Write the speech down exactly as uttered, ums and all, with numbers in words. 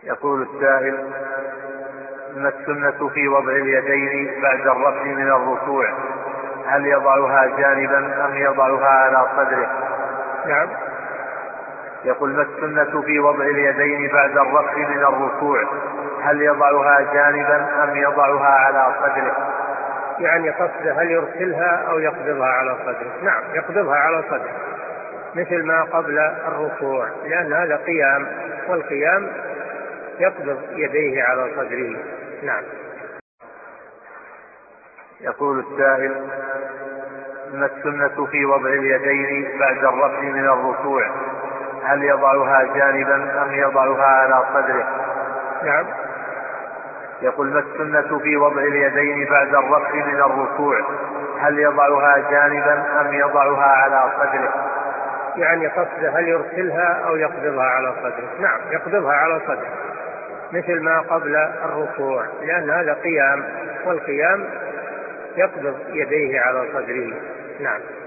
يقول السائل: ما السنة في وضع اليدين بعد الرفع من الركوع؟ هل يضعها جانبا أم يضعها على صدره؟ نعم. يقول: ما السنة في وضع اليدين بعد الرفع من الركوع؟ هل يضعها جانبا أم يضعها على صدره؟ يعني قصده هل يرسلها أو يقبضها على صدره؟ نعم، يقبضها على صدره مثل ما قبل الركوع، لأن هذا قيام، والقيام يقبض يديه على صدره. نعم. يقول السائل: ما السنة في وضع اليدين بعد الرفع من الركوع؟ هل يضعها جانبا أم يضعها على صدره؟ نعم. يقول: ما السنة في وضع اليدين بعد الرفع من الركوع؟ هل يضعها جانبا أم يضعها على صدره؟ يعني قصده هل يرسلها أو يقبضها على صدره؟ نعم، يقبضها على صدره مثل ما قبل الركوع، لأن هذا قيام، والقيام يقبض يديه على صدره. نعم.